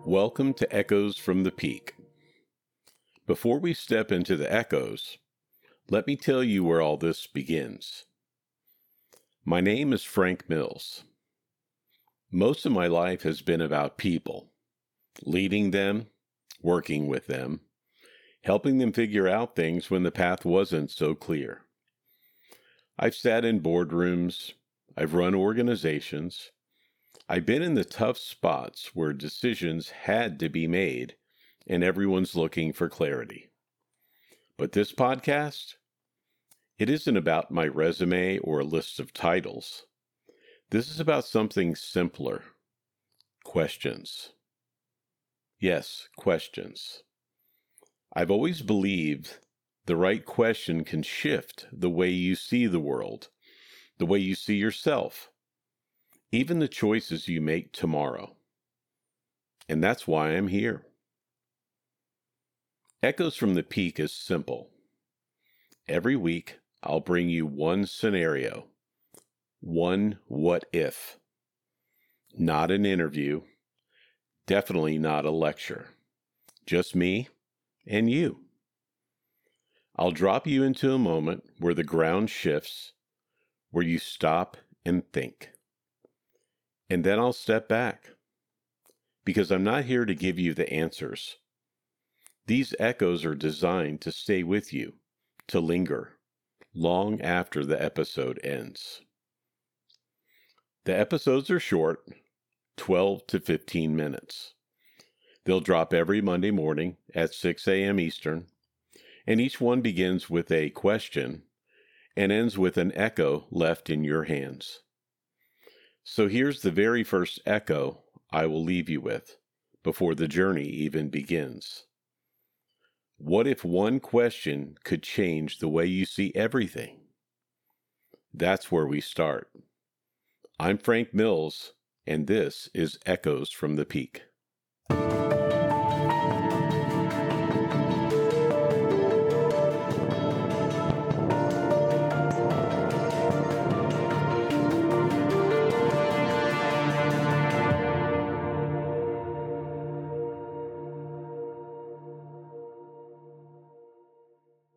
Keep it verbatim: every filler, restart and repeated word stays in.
Welcome to Echoes from the Peak. Before we step into the echoes, let me tell you where all this begins. My name is Frank Mills. Most of my life has been about people, leading them, working with them, helping them figure out things when the path wasn't so clear. I've sat in boardrooms, I've run organizations, I've been in the tough spots where decisions had to be made and everyone's looking for clarity. But this podcast, it isn't about my resume or a list of titles. This is about something simpler. Questions. Yes, questions. I've always believed the right question can shift the way you see the world, the way you see yourself, even the choices you make tomorrow. And that's why I'm here. Echoes from the Peak is simple. Every week, I'll bring you one scenario, one what if. Not an interview, definitely not a lecture. Just me and you. I'll drop you into a moment where the ground shifts, where you stop and think. And then I'll step back, because I'm not here to give you the answers. These echoes are designed to stay with you, to linger, long after the episode ends. The episodes are short, twelve to fifteen minutes. They'll drop every Monday morning at six a.m. Eastern, and each one begins with a question and ends with an echo left in your hands. So here's the very first echo I will leave you with before the journey even begins. What if one question could change the way you see everything? That's where we start. I'm Frank Mills, and this is Echoes from the Peak.